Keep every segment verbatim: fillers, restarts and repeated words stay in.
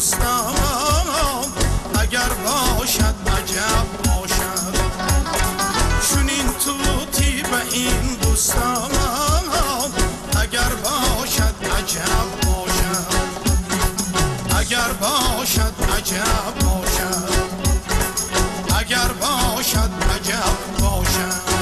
دوستان اگر باشد عجب باشد چنین توتی به این دوستان اگر باشد عجب باشد اگر باشد عجب باشد اگر باشد عجب باشد.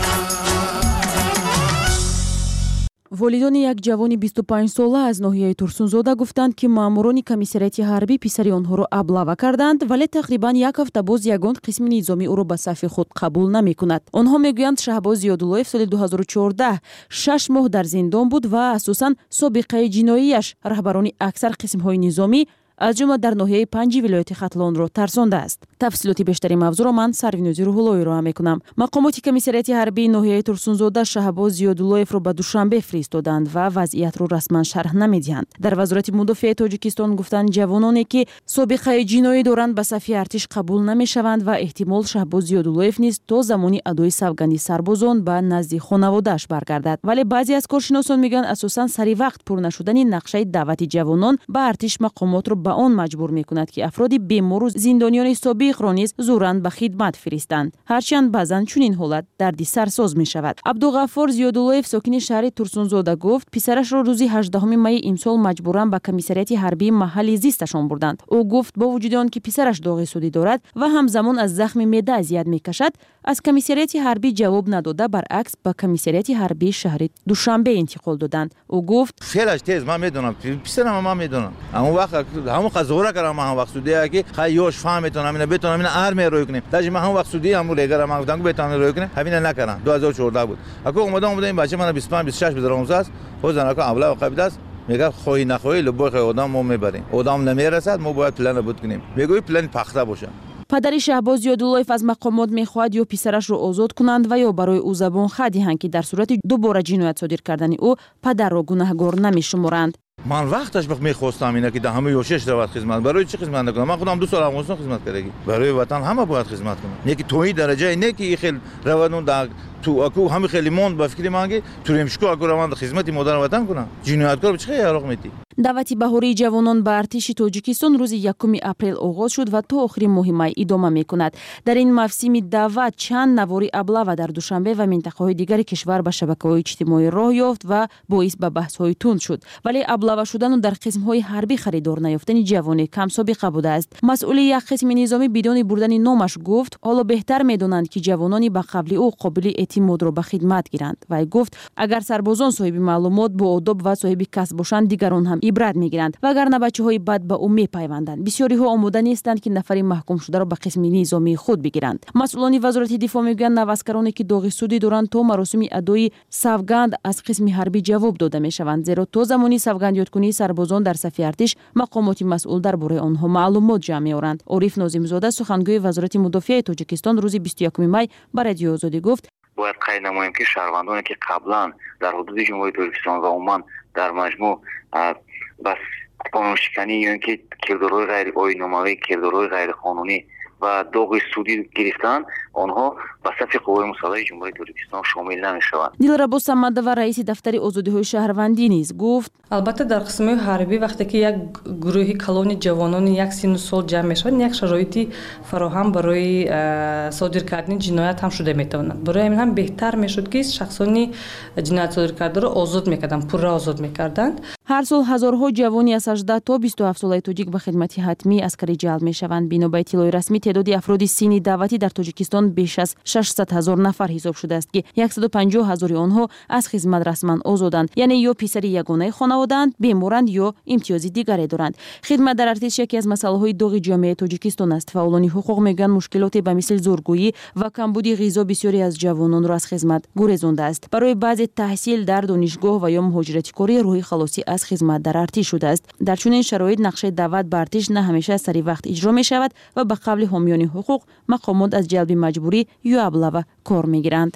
волидони як ҷавони бисту панҷ сола аз ноҳияи Турсунзода гуфтанд ки маъмурони комиссарияти ҳарбӣ писари онҳоро аблава карданд, вале тақрибан як ҳафта боз ягон қисми низомӣ ӯро ба сафи худ қабул намекунад. онҳо мегӯянд Шаҳбоз Зиёдуллоев соли дуҳазору чордаҳ шаш моҳ дар зиндон буд ва асосан собиқаи ҷиноияш раҳбарони аксар қисмҳои низомӣ аз ҷумла дар ноҳияи панҷи вилояти Хатлонро тарсондааст. тафсилоти бештари мавзӯъро ман Сарвинӯзи Рӯҳуллоҳ ироа мекунам. мақомоти комиссарияти ҳарбии ноҳияи Турсунзода Шаҳбоз Зиёдуллоевро ба Душанбе фиристоданд ва вазъиятро расман шарҳ намедиҳанд. дар вазорати мудофиаи Тоҷикистон гуфтанд ҷавононе ки собиқаи ҷиноӣ доранд ба сафи артиш қабул намешаванд ва эҳтимол Шаҳбоз Зиёдуллоев низ то замони адои савганди сарбозон ба назди хонаводааш баргардад. вале баъзе аз коршиносон мегӯянд асосан сари вақт пур нашудани нақшаи даъвати ҷавонон ба артиш мақомотро ба он маҷбур мекунад ки афроди бемору зиндониёни собиқро низ зӯран ба хидмат фиристанд. ҳарчанд баъзан чунин ҳолат дарди сарсоз мешавад. Абдуғаффор Зиёдуллоев сокини шаҳри Турсунзода гуфт писарашро рӯзи ҳаждаҳуми майи имсол маҷбуран ба комиссарияти ҳарбии маҳалли зисташон бурданд. ӯ гуфт бо вуҷуди он ки писараш доғи судӣ дорад ва ҳамзамон аз захми меъда азият мекашад, аз комиссарияти ҳарбӣ ҷавоб надода баръакс ба комиссарияти ҳарбии шаҳри Душанбе интиқол доданд. ӯ гуфт фелаш тез ман медонам писарам ман медонам ҳамон вақт ҳамон зора кардам ман ҳам вақт судия ки хай ёш фаҳметонам ина бетонам ина армия рӯй кунем дажи ман ҳам вақт судия ҳамун регара ман гуфтам бетонам рӯй кунем ҳамина накардам ду ҳазору чордаҳ буд ако омадам омада ин бача мана бисту панҷ бисту шаш бизаромса аст ҳозир ако авла қабид аст мега хоҳӣ нахоҳӣ лубой хоҳӣ одам мо мебарем одам намерасад мо бояд плана буд кунем мегӯи плани пахта бошад. падари Шаҳбоз Зиёдуллоев аз мақомот мехоҳад ё писарашро озод кунанд ва ё барои ӯ забон хат диҳанд ки дар сурати дубора ҷиноят содир кардани ӯ падарро гунаҳгор намешуморанд. ман вақташ вақт мехостам ина ки дар ҳама ёшеш равад хизмат барои чӣ хизмат накунам ман худам ду сол Афғонистон хизмат кардагӣ барои ватан ҳама бояд хизмат кунам не ки то ин дараҷае не ки ин хел равадон дар ту аку ҳами хели монд ба фикри ман ки туремшку аку раванд хизмати модар ватан кунам ҷинояткор чӣ хел яроқ метӣ. даъвати баҳории ҷавонон ба артиши Тоҷикистон рӯзи якуми апрел оғоз шуд ва то охири моҳи май идома мекунад. дар ин мавсими даъват чанд навори аблава дар Душанбе ва минтақаҳои дигари кишвар ба шабакаҳои иҷтимоӣ роҳ ёфт ва боис ба баҳсҳои тунд шуд. вале аблава шудану дар қисмҳои ҳарбӣ харидор наёфтани ҷавоне камсобиқа будааст. масъули як қисми низомӣ бидони бурдани номаш гуфт ҳоло беҳтар медонанд ки ҷавонони ба қабли ӯ қобили эътимодро ба хидмат гиранд. вай гуфт агар сарбозон соҳиби маълумот бо одоб ва соҳиби касб бошанд дигарон ҳам ибрат мегиранд вагарна бачаҳои бад ба ӯ мепайванданд. бисёриҳо омода нестанд ки нафари маҳкумшударо ба қисми низомии худ бигиранд. масъулони вазорати дифоъ мегӯянд наваскароне ки доғи судӣ доранд то маросими адои савганд аз қисми ҳарбӣ ҷавоб дода мешаванд, зеро то замони савгандёткунии сарбозон дар сафи артиш мақомоти масъул дар бораи онҳо маълумот ҷамъ меоранд. Ориф Нозимзода сухангӯи вазорати мудофиаи Тоҷикистон рӯзи бисту якуми май ба радиои Озодӣ гуфт бояд қайд намоем ки шаҳрвандоне ки қаблан дар ҳудуди ҷумҳурии Тоҷикистон ва умуман дар маҷмӯъ бас қонуншиканӣ ё ин ки кирдорҳои ғайриоиномавӣ кирдорҳои ғайриқонунӣ ва доғи судӣ гирифтанд онҳо ба сафи қувваи мусаллаҳи ҷумҳурии Тоҷикистон шомил намешаванд. Дилрабо Самадова раиси дафтари озодиҳои шаҳрвандӣ низ гуфт албатта дар қисмҳои ҳарбӣ вақте ки як гурӯҳи калони ҷавонони як сину сол ҷамъ мешаванд як шароити фароҳам барои содир кардани ҷиноят ҳам шуда метавонад. барои ҳамин ҳам беҳтар мешуд ки шахсони ҷиноятсодиркардаро озод мекарданд пурра озод мекарданд. ҳар сол ҳазорҳо ҷавони аз ҳаждаҳ то бисту ҳафт солаи тоҷик ба хидмати ҳатмӣ аскарӣ ҷалб мешаванд. бино ба иттилои расмӣ теъдоди афроди синни даъватӣ дар Тоҷикистон беш аз шашсад ҳазор нафар ҳисоб шудааст ки яксаду панҷоҳ ҳазори онҳо аз хизмат расман озоданд, яъне ё писари ягонаи хонаводаанд, беморанд ё имтиёзи дигаре доранд. хидмат дар артиш яке аз масъалаҳои доғи ҷомеаи Тоҷикистон аст. фаъолони ҳуқуқ мегӯянд мушкилоте ба мисли зӯргӯӣ ва камбуди ғизо бисёре аз ҷавононро аз хизмат гурезондааст. барои баъзе таҳсил дар донишгоҳ ва ё муҳоҷиратикорӣ роҳи халосӣ аз хизмат дар артиш шудааст. дар чунин шароит нақшаи даъват ба артиш на ҳамеша сари вақт иҷро мешавад ва ба қавли ҳомиёни ҳуқуқ мақомот аз ҷалби маҷбурӣ ё аблава кор мегиранд.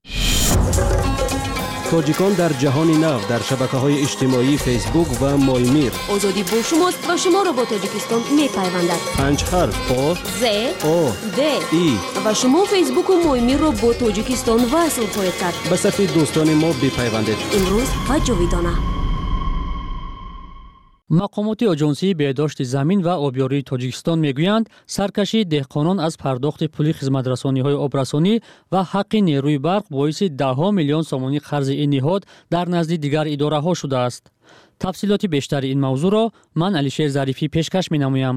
тоҷикон дар ҷаҳони нав дар шабакаҳои иҷтимоӣ фейсбук ва моймир. озодӣ бо шумост ва шуморо бо Тоҷикистон мепайвандад. панҷ ҳарф о з о д и ва шумо фейсбуку моймирро бо Тоҷикистон васл хоҳед кард. ба сафи дӯстони мо бипайвандед. имрӯз ва ҷовидона. мақомоти оҷонсии беҳдошти замин ва обёрии тоҷикистон мегӯянд, саркашии деҳқонон аз пардохти пули хизматрасониҳои обрасонӣ ва ҳаққи нерӯи барқ боиси даҳҳо миллион сомонӣ қарзи ин ниҳод дар назди дигар идораҳо шудааст. тафсилоти бештари ин мавзӯъро ман Алишер Зарифӣ пешкаш менамоям.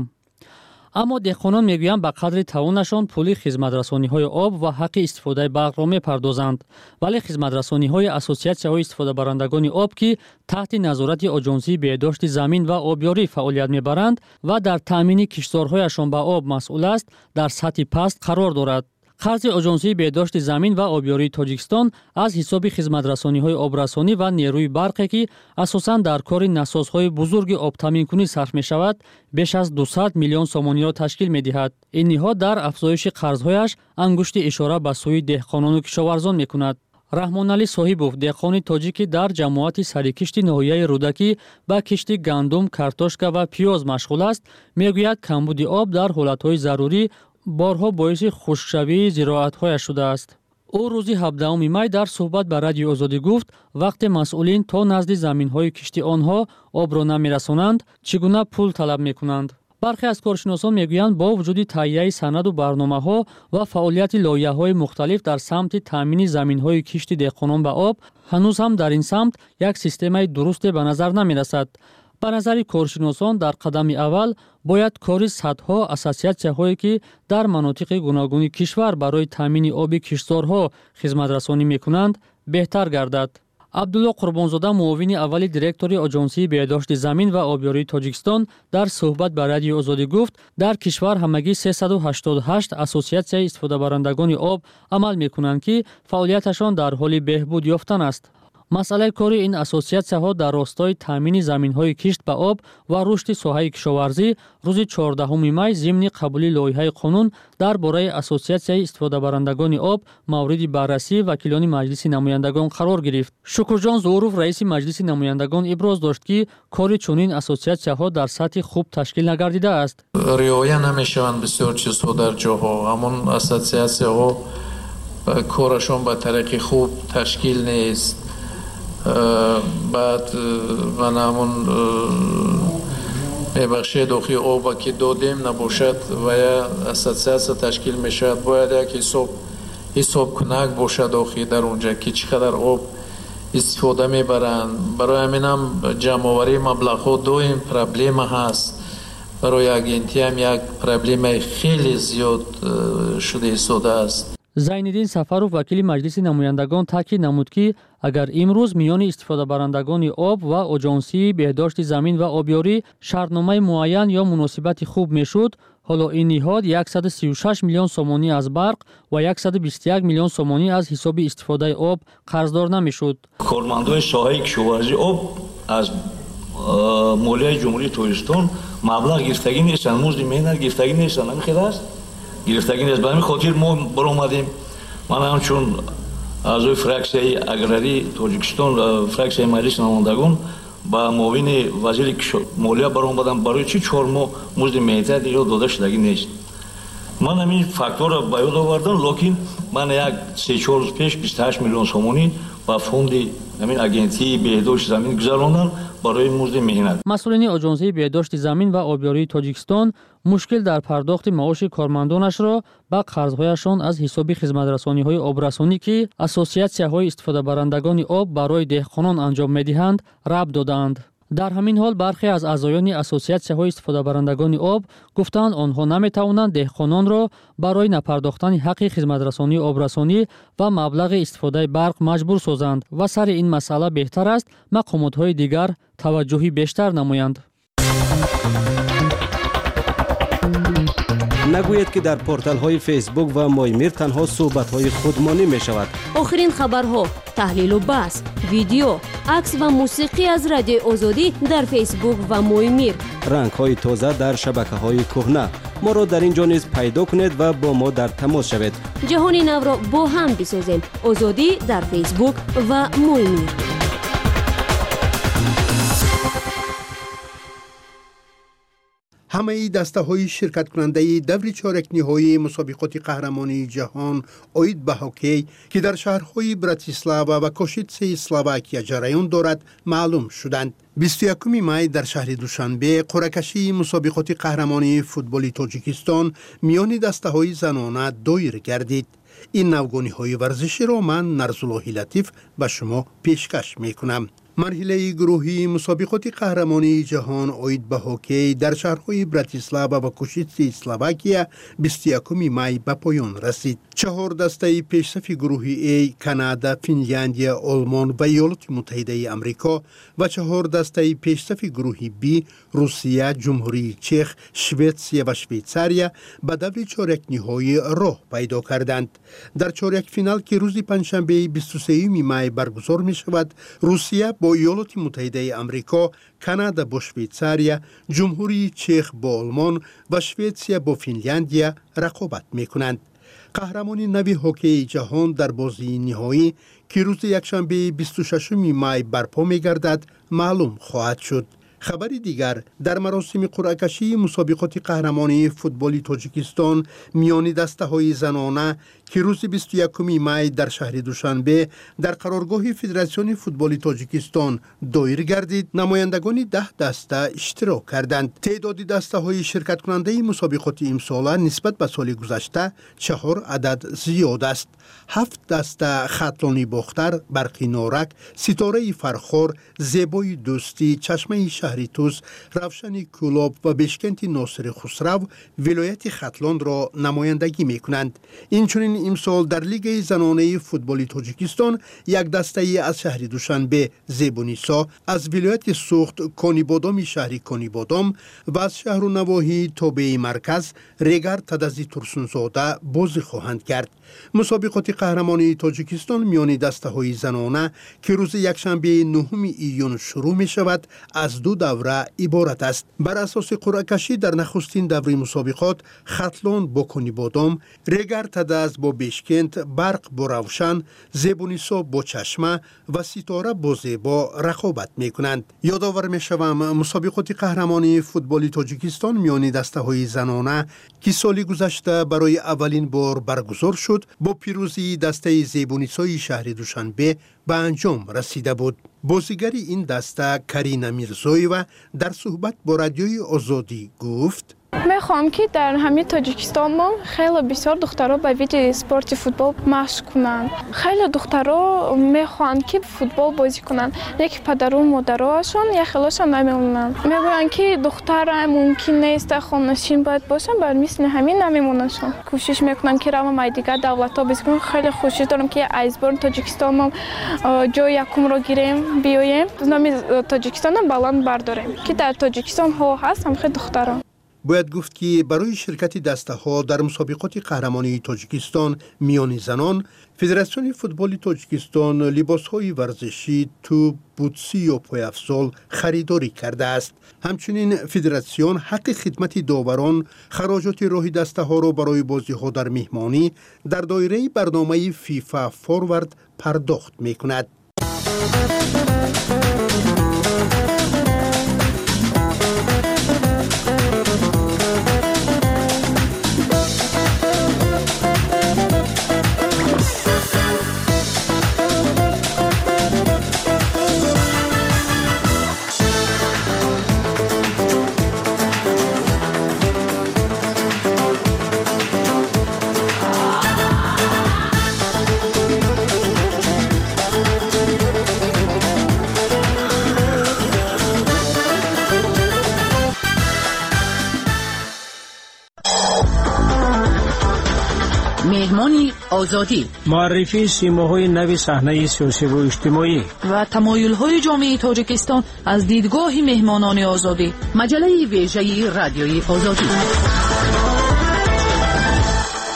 аммо деҳқонон мегӯянд ба қадри тавонашон пули хизматрасониҳои об ва ҳаққи истифодаи барқро мепардозанд, вале хизматрасониҳои ассотсиатсияҳои истифодабарандагони об, ки таҳти назорати оҷонсии беҳдошти замин ва обёрӣ фаъолият мебаранд ва дар таъмини киштзорҳояшон ба об масъул аст, дар сатҳи паст қарор дорад. қарзи оҷонсии беҳдошти замин ва обёрии Тоҷикистон аз ҳисоби хизматрасониҳои обрасонӣ ва нерӯи барқе, ки асосан дар кори насозҳои бузурги обтаъминкунӣ сарф мешавад, беш аз дусад миллион сомониро ташкил медиҳад. ин ниҳод дар афзоиши қарзҳояш ангушти ишора ба сӯи деҳқонону кишоварзон мекунад. Раҳмоналӣ Соҳибов, деҳқони тоҷик, ки дар ҷамоати сарикишти ноҳияи Рудакӣ ба кишти гандум, картошка ва пиёз машғул аст, мегӯяд камбуди об дар ҳолатҳои зарурӣ борҳо боиси хушкшавии зироатҳояш шудааст. ӯ рӯзи ҳабдаҳуми май дар суҳбат ба Радиои Озодӣ гуфт, вақте масъулин то назди заминҳои кишти онҳо обро намерасонанд, чӣ гуна пул талаб мекунанд. бархе аз коршиносон мегӯянд, бо вуҷуди таҳияи санаду барномаҳо ва фаъолияти лоиҳаҳои мухталиф дар самти таъмини заминҳои кишти деҳқонон ба об, ҳанӯз ҳам дар ин самт як системаи дурусте ба назар намерасад. ба назари коршиносон дар қадами аввал бояд кори садҳо ассотсиатсияҳое, ки дар манотиқи гуногуни кишвар барои таъмини оби киштзорҳо хизматрасонӣ мекунанд, беҳтар гардад. Абдулло Қурбонзода, муовини аввали директори Оҷонсии беҳдошти замин ва обёрии Тоҷикистон, дар суҳбат ба Радиои Озодӣ гуфт, дар кишвар ҳамагӣ сесаду ҳаштоду ҳашт ассотсиатсияи истифодабарандагони об амал мекунанд, ки фаъолияташон дар ҳоли беҳбуд ёфтан аст. масъалаи кори ин ассотсиатсияҳо дар ростои таъмини заминҳои кишт ба об ва рушди соҳаи кишоварзӣ рӯзи чордаҳуми май зимни қабули лоиҳаи қонун дар бораи ассотсиатсияи истифодабарандагони об мавриди баррасии вакилони маҷлиси намояндагон қарор гирифт. Шукрҷон Зууров, раиси маҷлиси намояндагон, иброз дошт, ки кори чунин ассотсиатсияҳо дар сатҳи хуб ташкил нагардидааст. риоя намешаванд бисёр чизҳо дар ҷоҳо. ҳамон ассотсиатсияҳо корашон ба тариқи хуб ташкил нест. баъд ман ҳамон мебахшед охи оба ки додем набошад ва я ассотсиатсия ташкил мешавад, бояд як ҳисоб ҳисобкунак бошад охи дар онҷа, ки чӣ қадар об истифода мебаранд. барои ҳаминам ҷамъоварии маблағҳо доим проблема ҳаст. барои агентиям як проблемаи хеле зиёд шуда истодааст. Зайниддин Сафаров, вакили маҷлиси намояндагон, таъкид намуд, ки агар имрӯз миёни истифодабарандагони об ва оҷонсии беҳдошти замин ва обёрӣ шартномаи муайян ё муносибати хуб мешуд, ҳоло ин ниҳод яксаду сию шаш миллион сомонӣ аз барқ ва яксаду бисту як миллион сомонӣ аз ҳисоби истифодаи об қарздор намешуд. кормандони соҳаи кишоварзии об аз молияи ҷумҳурии Тоҷикистон маблағ гирифтагӣ нестанд, музди меҳнат гирифтагӣ нестанд. ҳамин хел аст гирифтагӣ нест. ба ҳамин хотир мо баромадем. ман ҳамчун аъзои фраксияи аграрии Тоҷикистон, фраксияи маҷлиси намояндагон, ба муовини вазири молия баромадам, барои чӣ чор моҳ музди меҳнат ё дода шудагӣ нест. ман ҳамин факторро ба ёд овардам, локин ман як се чор рӯз пеш бисту ҳашт миллион сомонӣ ба фонди ҳамин агентии беҳдошти замин гузарондам барои музди меҳнат. масъулини оҷонсии беҳдошти замин ва обёрии Тоҷикистон мушкил дар пардохти маоши кормандонашро ба қарзҳояшон аз ҳисоби хизматрасониҳои обрасонӣ, ки ассотсиатсияҳои истифодабарандагони об барои деҳқонон анҷом медиҳанд, рабт додаанд. дар ҳамин ҳол бархе аз аъзоёни ассотсиатсияҳои истифодабарандагони об гуфтанд, онҳо наметавонанд деҳқононро барои напардохтани ҳаққи хизматрасонии обрасонӣ ва маблағи истифодаи барқ маҷбур созанд ва сари ин масъала беҳтар аст мақомотҳои дигар таваҷҷӯҳи бештар намоянд. нагӯед, ки дар порталҳои фейсбук ва Моймир танҳо суҳбатҳои худмонӣ мешавад. охирин хабарҳо, таҳлилу баҳс, видео, акс ва мусиқӣ аз Радиои Озодӣ дар фейсбук ва Моймир. рангҳои тоза дар шабакаҳои кӯҳна. моро дар ин ҷо низ пайдо кунед ва бо мо дар тамос шавед. ҷаҳони навро бо ҳам бисозем. Озодӣ дар фейсбук ва Моймир. همه دسته‌های شرکت کننده دور چهارک نهایی مسابقات قهرمانی جهان اوید به هاکی که در شهرهای براتیسلاوا و کوشیتس اسلواکیا جریان دارد معلوم شدند. بیست و یکم می در شهر دوشنبه قرعه‌کشی مسابقات قهرمانی فوتبال تاجیکستان میان دسته‌های زنانه دایر گردید. این نوگانی‌های ورزشی را من نرزالله لطیف به شما پیشکش میکنم. مرحله گروهی مسابقات قهرمانی جهان اوید به هاکی در شهرهای براتیسلاوا و کوشیتس اسلواکیا بیست و یکم می به پایان رسید. چهار دسته پیشصف گروهی ای کانادا، فنلاندیا، آلمان و ایالات متحده آمریکا و چهار دسته پیشصف گروهی بی روسیه، جمهوری چک، سوئیسریا و شویتزاریا به دور چهارک نهایی راه پیدا کردند. در چهارک فینال که روز پنجشنبه بیست و سه می برگزار می شود، روسیه با ایالات متحده آمریکا، کانادا با شویتزاریا، جمهوری چک با آلمان و سوئیسریا با فنلاندیا رقابت می کنند. قهرمانی نوی هاکی جهان در بازی نهایی که روز یکشنبه بیست و ششم می برپا می گردد معلوم خواهد شد. خبری دیگر در مراسم قرعه‌کشی مسابقات قهرمانی فوتبال تاجیکستان میان دسته‌های زنانه که روز بیست و یکم می در شهر دوشنبه در قرارگاه فدراسیون فوتبال تاجیکستان دایر گردید، نمایندگان ده دسته اشتراک کردند. تعداد دسته‌های شرکت کننده مسابقات امسال نسبت به سال گذشته چهار عدد زیاد است. هفت دسته خطلانی باختر، برقی نارک، ستاره فرخار، زیبای دوستی، چشمه شهری توس، روشنی کلوب و بشکنتی ناصر خسرو ولایت خطلان را نمایندگی می کنند. این چنین امسال در لیگ زنانه فوتبال تاجیکستان یک دسته از شهر دوشنبه زیبونیسا، از ولایت سوخت کانیبادام شهری کانیبادام و از شهر و نواحی تابع مرکز ریگر تدزی ترسونزاده بازی خواهند کرد. مسابقات قهرمانی تاجیکستان میان دسته‌های زنانه که روز یکشنبه نهم ایون شروع می شود از دو دوره عبارت است. بر اساس قرعه‌کشی در نخستین دوره مسابقات خطلان با کانیبادام، ریگر تدز با بشکنت، برق با روشن، زیبونیسا با چشمه و ستاره با زیبا رقابت می کنند. یادآور می شوم مسابقات قهرمانی فوتبال تاجیکستان میان دسته‌های زنانه که سال گذشته برای اولین بار برگزار شد با پیروزی دسته زیبونیسای شهر دوشنبه به انجام رسیده بود. بازیگری این دسته کرینا میرزایوا در صحبت با رادیوی آزادی گفت: میخوام که در همین تاجیکستان ما خیلی بسیار دخترها به ویژه اسپورت فوتبال مشق کنند. خیلی دخترها میخوان که فوتبال بازی کنند، لیکن پدر و مادرهاشون یا خیلیشون نمیمونن. میگویند که دختر ممکن نیست خانه‌نشین باید باشن، بر مثل همین نمیموننشون. کوشش میکنم که روم مای دیگر دولت‌ها بازی کنم. خیلی خوشی دارم که ایزبورن تاجیکستان ما جای یکم رو گیریم بیایم، نام تاجیکستان بلند برداریم که در تاجیکستان ها هست هم خیلی دخترها. باید گفت که برای شرکت دسته‌ها در مسابقات قهرمانی تاجیکستان میان زنان، فدراسیون فوتبال تاجیکستان لباس‌های ورزشی، توپ، بوتسی و پایافزال خریداری کرده است. همچنین فدراسیون حق خدمت داوران، خراجات راه دسته‌ها را برای بازی‌ها در مهمانی در دایره برنامه فیفا فوروارد پرداخت می‌کند. مهمانی آزادی، معرفی سیماهای نوی صحنه سیاسی و اجتماعی و تمایل‌های جامعه تاجیکستان از دیدگاه مهمانان آزادی. مجله ویژه رادیوی آزادی.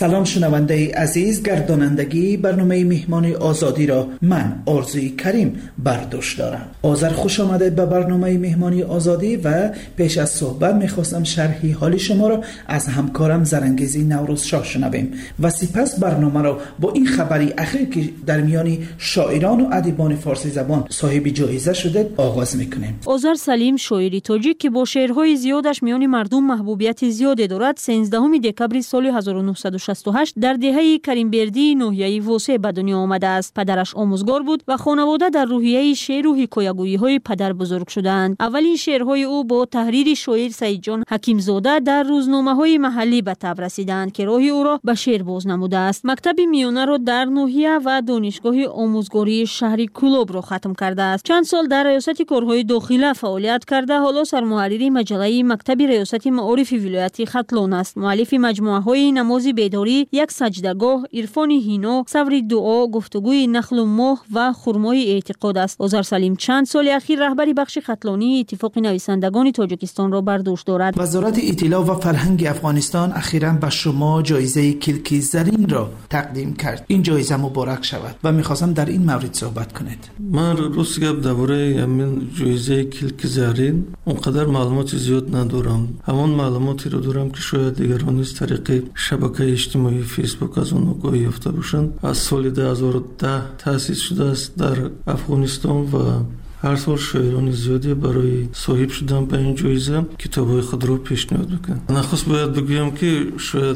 سلام شنونده عزیز، گردانندگی برنامه مهمان آزادی را من آرزوی کریم برداشت دارم. آذر خوش آمده به برنامه مهمانی آزادی و پیش از صحبت میخواستم شرحی حال شما را از همکارم زرنگیزی نوروز شاه شنویم و سپس برنامه را با این خبری اخیر که در میان شاعران و ادیبان فارسی زبان صاحب جایزه شده آغاز میکنیم. آذر سلیم شاعری تاجیک که با شعرهای زیادش میان مردم محبوبیت زیادی دارد، سیزدهم دکبر سال هزار و نهصد و شصت و هشت در دهه کریمبردی ناحیه واسع به دنیا آمده است. پدرش آموزگار بود و خانواده در روحیه شعر و حکایه‌گویی های پدر بزرگ شدند. اولین شعرهای او با تحریر شاعر سعید جان حکیم زاده در روزنامه‌های محلی به تب رسیدند که راه او را به شعر باز نموده است. مکتب میانه را در ناحیه و دانشگاه آموزگاری شهری کلوب را ختم کرده است. چند سال در ریاست کارهای داخله فعالیت کرده، حالا سرمحرری مجله مکتب ریاست معارف ولایت ختلان است. مؤلف مجموعه‌های نماز بیداری، یک سجدگاه، عرفان هینا، صبر دعا، گفتگوی نخل و ماه و خرمای اعتقاد است. آذر سلیم چند سال اخیر رهبری بخش ختلانی اتفاق نویسندگان تاجیکستان را بر دوش دارد. وزارت اطلاع و فرهنگ افغانستان اخیراً به شما جایزه کلکی زرین را تقدیم کرد. این جایزه مبارک شود و می‌خواستم در این مورد صحبت کنید. من روز گپ درباره همین جایزه کلکی زرین اونقدر معلومات زیاد ندارم. همون معلوماتی رو دارم که شاید دیگران از طریق شبکه اجتماعی فیسبوک از اون آگاهی یافته باشند. از سال دو هزار و ده تأسیس شده است در افغانستان و هر سال شاعران زیادی برای صاحب شدن به این جایزه کتاب‌های خود را پیشنهاد میکنند. نخست باید بگویم که شاید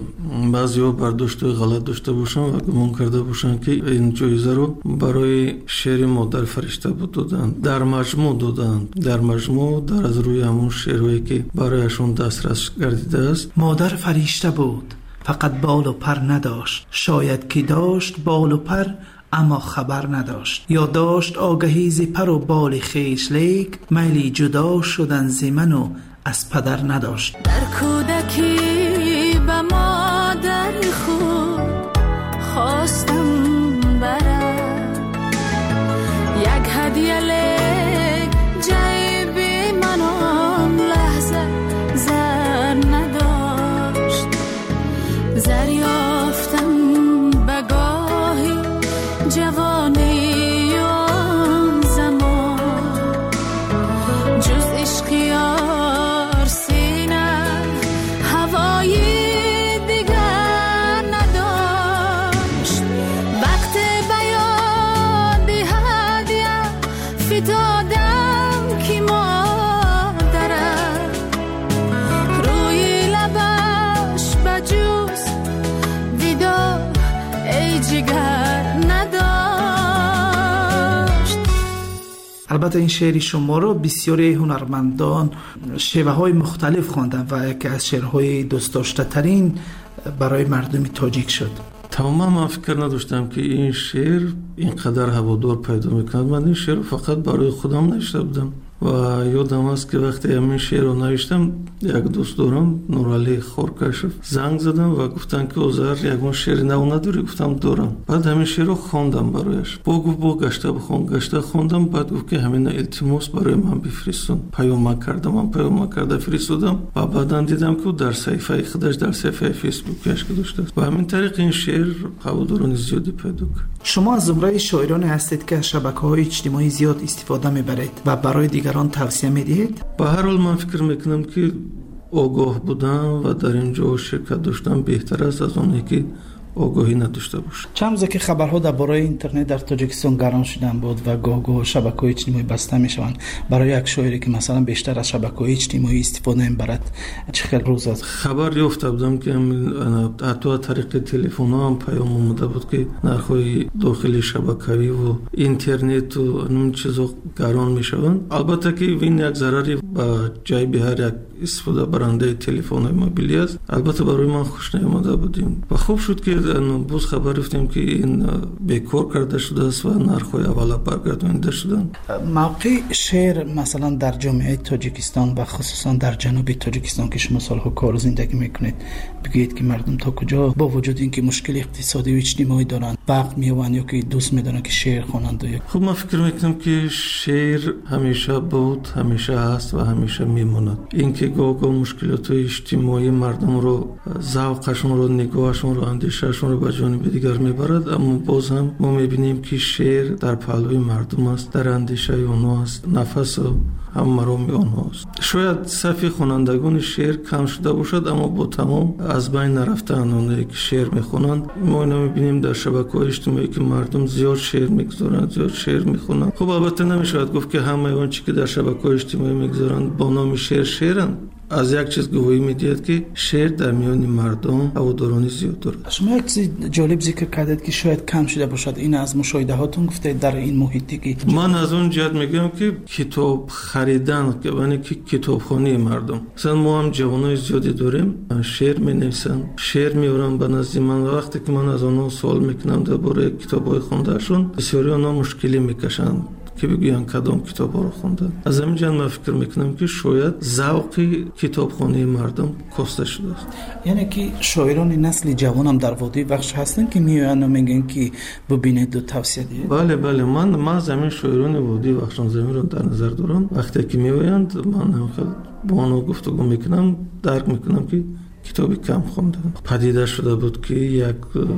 بعضی‌ها برداشت غلط داشته باشند و گمان کرده باشند که این جایزه رو برای شعر مادر فرشته بود دادند. در مجموع دادند. در مجموع در از روی همون شعرهایی که برایشون دسترس گردیده است. مادر فرشته بود، فقط بال و پر نداشت. شاید که داشت بال و پر اما خبر نداشت، یا داشت آگهی ز پر و بال خویش، لیک میلی جدا شدن ز من و از پدر نداشت. در کودکی به مادر خود خواستم برم یک هدیه، لیک جیب من آن لحظه زر نداشت. زر یافتم به گاهی جوانی آن زمان، جز عشق یار سینه هوای دیگر نداشت. وقت بیان هدیه فتادم که مادرم روی لبش بجوز دیدار ای جگر نداشت. البته این شعر شما رو بسیاری هنرمندان شیوه های مختلف خواندن و یکی از شعرهای دوست داشته ترین برای مردم تاجیک شد. تماما من فکر نداشتم که این شعر اینقدر هوادار پیدا میکند. من این شعر رو فقط برای خودم نوشته بودم و یادم است که وقتی همین شعر رو نوشتم یک دوست دارم نورعلی خورکشف زنگ زدم و گفتن که آذر یگون شعر نو نداری؟ گفتم دارم. بعد همین شعر رو خواندم برایش. با گفت با گشته بخون. گشته خواندم. بعد گفت که همین التماس برای من بفرستون. پیام کردم. من پیام کرده فرستادم و بعداً دیدم که در صفحه خودش در صفحه فیسبوکش گذاشته است و همین طریق این شعر هواداران زیادی پیدا کرد. شما از زمره شاعران هستید که از شبکه‌های اجتماعی زیاد استفاده می‌برید و برای دیگران توصیه می‌دهید؟ به هر حال من فکر می‌کنم که آگاه بودن و در اینجا شرکت داشتن بهتر است از اونی که آگاهی نداشته باشه. چند روزه که خبرها درباره اینترنت در تاجیکستان گرم شدن بود و گاه گاه شبکه‌های اجتماعی بسته میشوند. برای یک شاعری که مثلا بیشتر از شبکه‌های اجتماعی استفاده می‌برد چه خیلی روز است؟ خبر یافته بودم که حتی از طریق تلفن هم پیام اومده بود که نرخ‌های داخلی شبکه‌ای و اینترنت و اون چیزا گران میشوند. البته که این یک ضرری به جیب هر یک استفاده برنده تلفن موبیلی است. البته برای من خوش نیامده بودیم و خوب شد که باز خبر رفتیم که این بیکار کرده شده است و نرخ‌های اولا برگردانیده شدن. موقع شعر مثلا در جامعه تاجیکستان و خصوصا در جنوب تاجیکستان که شما سالها کار زندگی میکنید، بگید که مردم تا کجا با وجود اینکه مشکل اقتصادی و اجتماعی دارند وقت میوان یا که دوست میدونن که شعر خوانند؟ خب من فکر میکنم که شعر همیشه بود، همیشه هست و همیشه میموند. اینکه گاه گاه مشکلات اجتماعی مردم رو، ذوقشون رو، نگاهشون رو، اندیشهشون رو به جانب دیگر میبرد، اما باز هم ما میبینیم که شعر در پهلوی مردم است، در اندیشه اونها است، نفس هم مرامی آنها است. شاید صفی خوانندگان شعر کم شده باشد، اما با تمام از بین نرفتن اونایی که شعر میخونند. ما اینا میبینیم در شبکه‌های اجتماعی که مردم زیاد شعر میگذارند، زیاد شعر میخونند. خب البته نمیشود گفت که همه اون چیزی که در شبکه‌های اجتماعی میگذارند با نام شعر شعرند. از یک چیز گواهی میدید که شعر در میان مردم هوادارانی زیاد دارد. شما یک چیز جالب ذکر کردید که شاید کم شده باشد، این از مشاهده هاتون گفته در این محیطی که من از اون جهت میگم که کتاب خریدن، که یعنی که کتابخوانی مردم، مثلا ما هم جوانای زیادی داریم شعر مینویسن، شعر میارن به نزد من. وقتی که من از اونها سوال میکنم درباره کتابای خوندهشون، بسیاری اونها مشکلی میکشن که بگوین کدام کتاب رو خوندن. از همین جهت من فکر میکنم که شاید ذوق کتابخوانی مردم کاسته شده است. یعنی که شاعران نسل جوان هم در وادی بخش هستن که میان و میگن که ببینید و توصیه دید. بله بله، من من زمین شاعران وادی بخشان زمین رو در نظر دارم. وقتی که میآیند من هم خیلی با آنها گفتگو میکنم، درک میکنم که کتابی کم خوندن. پدیده شده بود که یک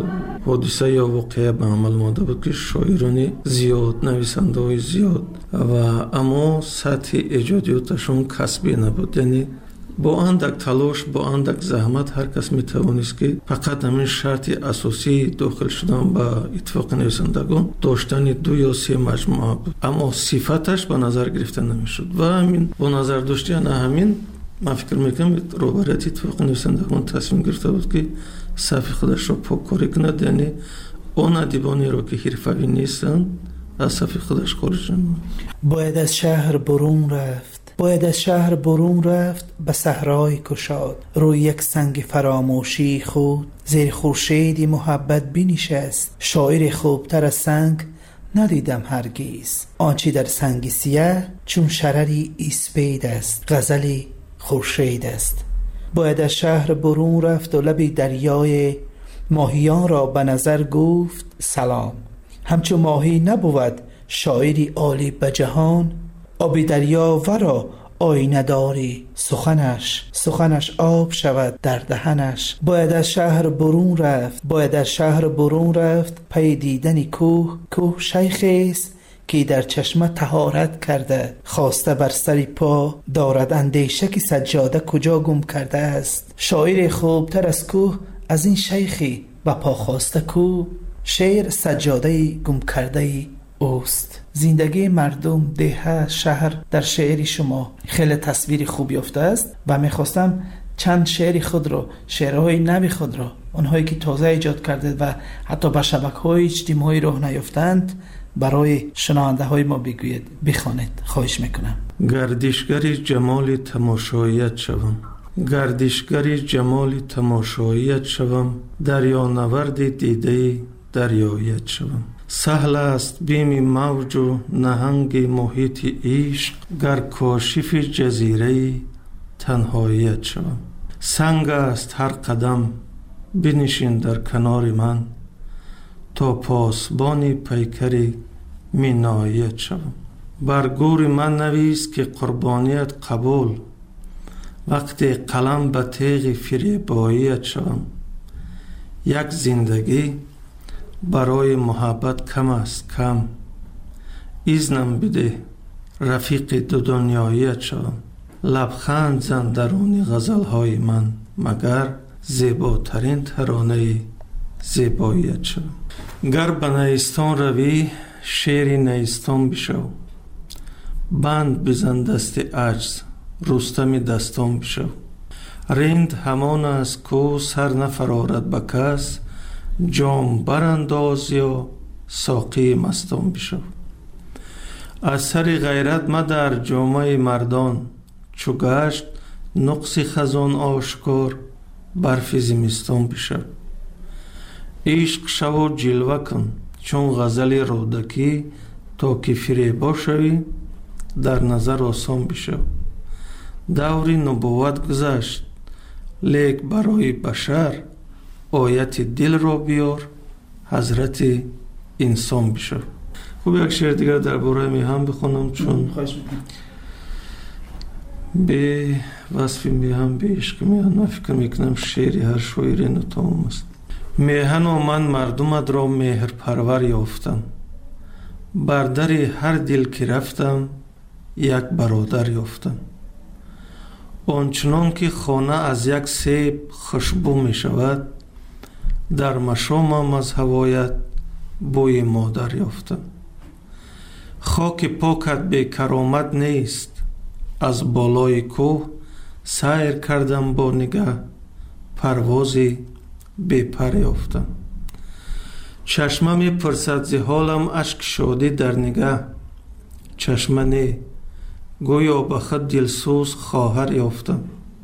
حادثه یا واقعه به عمل آمده بود که شاعران زیاد، نویسنده های زیاد و اما سطح ایجادیاتشون کسبی نبود. یعنی با اندک تلاش، با اندک زحمت هر کس میتوانست که فقط همین شرط اساسی داخل شدن به اتفاق نویسندگان داشتن دو یا سه مجموعه بود، اما صفتش به نظر گرفته نمیشد و همین با نظر داشتن همین من فکر میکنم روبرت اتفاق نویسندگان تصمیم گرفته بود که صف خودش رو پاککاری کند، یعنی اون ادیبانی رو که حرفه‌ای نیستن از صف خودش خارج نماید. باید از شهر برون رفت، باید از شهر برون رفت به صحرای کشاد، روی یک سنگ فراموشی خود زیر خورشیدی محبت بنشست. شاعر خوبتر از سنگ ندیدم هرگز، آنچه در سنگ سیاه چون شرری اسپید است، غزلی خورشید است. باید از شهر برون رفت و لب دریای ماهیان را به نظر گفت سلام. همچو ماهی نبود شاعری عالی به جهان، آب دریا ورا آینه داری سخنش، سخنش آب شود در دهنش. باید از شهر برون رفت، باید از شهر برون رفت پی دیدن کوه، کوه شیخی است که در چشمه طهارت کرده، خواسته بر سر پا دارد اندیشه که سجاده کجا گم کرده است. شاعر خوبتر از کوه از این شیخی و پا خواسته کو، شعر سجاده گم کرده اوست. زندگی مردم، ده، شهر در شعری شما خیلی تصویری خوب یافته است و میخواستم چند شعری خود رو، شعرهای نوی خود رو، اونهایی که تازه ایجاد کرده و حتی به شبکه‌های اجتماعی راه نیافتند برای شنونده های ما بگوید، بخوانید، خواهش میکنم. گردشگری جمال تماشاییت شوم، گردشگری جمال تماشاییت شوم، دریا نورد دیده دریایت شوم. سهل است بیم موج و نهنگ محیط عشق، گر کاشف جزیره تنهاییت شوم. سنگ است هر قدم بنشین در کنار من، تا پاسبان پیکری مینایت شوم. بر گور من نویس که قربانیت قبول، وقتی قلم به تیغ فریباییت شوم. یک زندگی برای محبت کم است کم، ایزنم بده رفیق دو دنیاییت شوم. لبخند زن درون غزلهای من، مگر زیباترین ترانه زیباییت شوم. گر به نیستان روی شعر نیستان بشو، بند بزن دست عجز رستم دستان بشو. رند همان است کو سر نفرارد به کس، جام برانداز یا ساقی مستان بشو. از سر غیرت مدر جامه مردان، چو گشت نقص خزان آشکار برف زمستان بشو. عشق شو و جلوه کن چون غزل رودکی، تا که فریبا شوی در نظر آسان بشو. دور نبوت گذشت لیک برای بشر، آیت دل را بیار حضرت انسان بشه. خب یک شعر دیگر درباره میهن بخونم چون به وصف میهن به عشق میهن من فکر میکنم شعری هر شاعری نتمام است. میهن و من مردمت را مهر پرور یافتم، بر در هر دل که رفتم یک برادر یافتم. آنچنان که خانه از یک سیب خوشبو می شود، در مشامم از هوایت بوی مادر یافتم. خاک پاکت بی کرامت نیست، از بالای کوه سیر کردم با نگاه، پروازی بی پر یافتم. چشمه می پرسد ز حالم، اشک شادی در نگاه، چشمه نه گویا به خود دلسوز خواهر یافتم.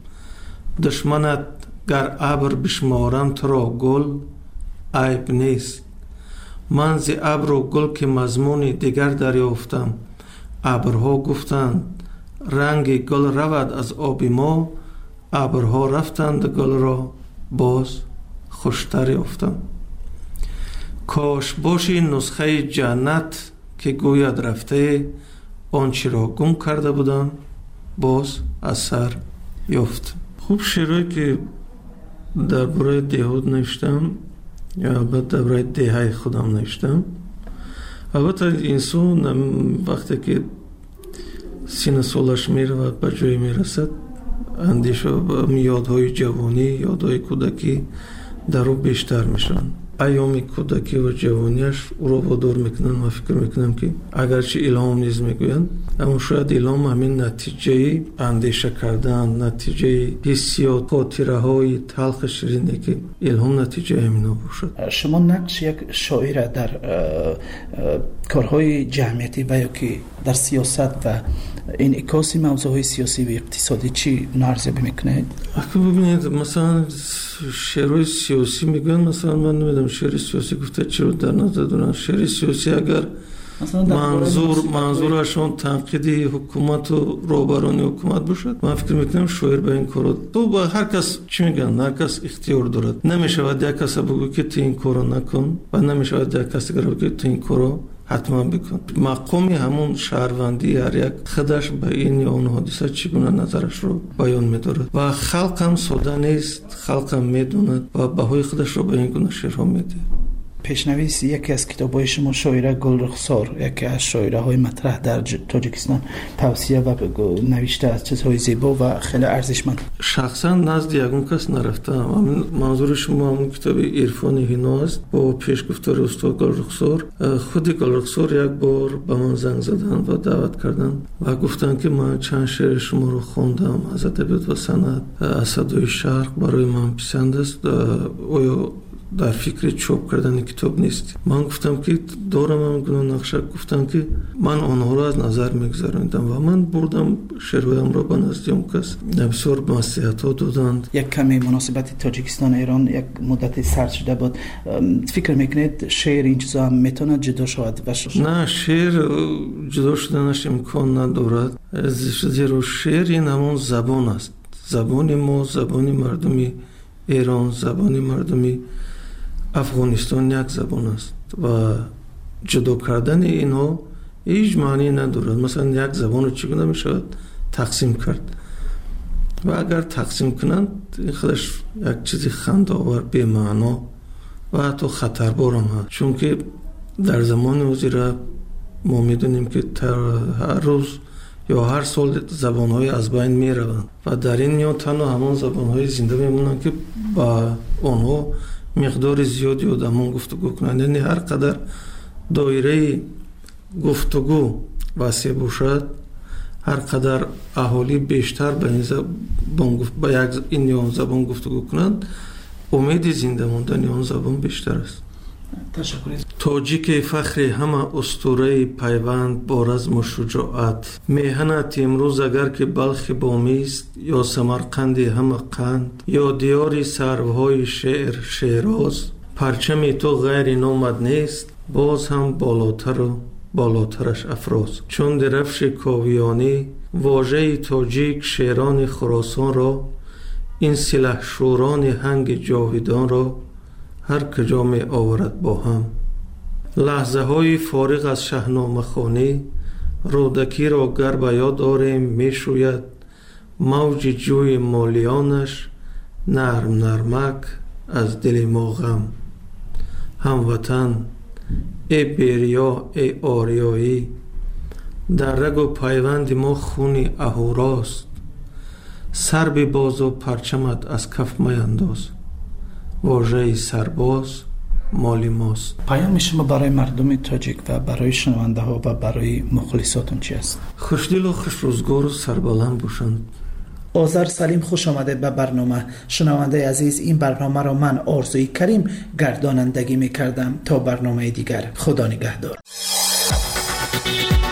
دشمنت گر ابر بشمارم تو را گل عیب نیست، من ز ابر و گل که مضمون دیگر دریافتم. ابرها گفتند رنگ گل رود از آب ما، ابرها رفتند گل را باز خوشتر یافتم. کاش باشی نسخه جنت که گوید رفته، آنچه را گم کرده بودم باز از سر یافت. خوب شعرهایی که درباره دهود نوشتم یا البته درباره دهه خودم نوشتم. البته انسان وقتی که سین سالش میرود به جای میرسد، اندیشه یادهای جوانی، یادهای کودکی در او بیشتر میشن. ایام کودکی و جوانیش او را وادار میکنن. من فکر میکنم که اگرچه الهام نیز میگویند، اما شاید الهام همین نتیجه اندیشه کردن، نتیجه حسیات، خاطره های تلخ شیرینی که الهام نتیجه همینا باشد. شما نقش یک شاعر در کارهای جمعیتی و یا که در سیاست و انعکاس موضوعهای سیاسی و اقتصادی چی ارزیابی میکنید؟ اگه ببینید مثلا شعرهای سیاسی میگن، مثلا من نمیدونم شعر سیاسی گفته چرا در نظر دارن. شعر سیاسی اگر منظور منظورشون تنقیدی حکومت و روبرانی حکومت باشد، من فکر میکنم شاعر به این کارو تو با هر کس چی میگن، هر کس اختیار دارد. نمیشود یک کس بگو که تو این کارو نکن و نمیشود یک کس دیگر بگو تو این کارو حتما بکن. مقامی همون شهروندی هر یک خودش به این یا اون حادثه چگونه نظرش رو بیان می‌دارد و خلق هم ساده نیست، خلق هم میدوند و بهای خودش رو به این گونه شعرها میده. پیشنویس یکی از کتاب‌های شما شاعره گلرخسار، یکی از شاعره‌های مطرح در تاجیکستان، توصیه و نوشته از چیزهای زیبا و خیلی ارزشمند. شخصا نزد یگون کس نرفتم. منظور شما همون کتاب عرفان هینا است با پیشگفتار استاد گلرخسار. خود گلرخسار یک بار به من زنگ زدن و دعوت کردن و گفتن که من چند شعر شما رو خواندم از ادبیات و صنعت، از صدای شرق برای من پسند است، آیا در فکر چاپ کردن کتاب نیست؟ من گفتم که دارم هم گناه نقشه. گفتم که من آنها را از نظر میگذراندم و من بردم شعرهایم را به نزد اون کس، بسیار نصیحت ها دادند. یک کمی مناسبت تاجیکستان ایران یک مدت سرد شده بود. فکر میکنید شعر این چیزا هم میتونه جدا شود؟ نه، شعر جدا شدنش امکان ندارد، زیرا شعر این همون زبان است. زبان ما، زبان مردمی ایران، زبان مردمی افغانستان یک زبان است و جدا کردن اینها هیچ معنی ندارد. مثلا یک زبان رو چگونه می شود تقسیم کرد و اگر تقسیم کنند این خودش یک چیزی خنده‌آور، بی معنا و حتی خطربار هم هست. چون که در زمان وزیر ما میدونیم که هر روز یا هر سال زبان‌های از بین می روند و در این میان تنها همان زبان‌های زنده میمونند که با آنها مقدار زیادی آدمان گفتگو کنند. یعنی هر قدر دایره گفتگو وسیع باشد، هر قدر اهالی بیشتر به این زبان با یک این یا زبان گفتگو کنند، امید زنده ماندن آن زبان بیشتر است. تشکر. تاجیک فخر همه اسطوره پیوند با رزم و شجاعت، میهنت امروز اگر که بلخ بامی است یا سمرقند همه قند یا دیاری سروهای شعر شیراز، پرچم تو غیر نامد نیست باز هم بالاتر و بالاترش افراز. چون درفش کاویانی واژه تاجیک شیران خراسان را، این سلح شوران هنگ جاویدان را هر کجا می آورد با هم. لحظه های فارغ از شاهنامه خوانی رودکی را گر به یاد آریم می شوید موج جوی مالیانش نرم نرمک از دل ما غم. هموطن ای بیریا ای آریایی در رگ و پیوند ما خونی اهوراست. سر به باز و پرچمت از کف میانداز واژه سرباز مالی ماست. پیام شما برای مردم تاجیک و برای شنونده ها و برای مخلصاتون چی است؟ خوشدل و خوش روزگار و سربلند باشند. آذر سلیم، خوش آمده به برنامه. شنونده عزیز، این برنامه را من آرزوی کریم گردانندگی می کردم. تا برنامه دیگر، خدا نگهدار.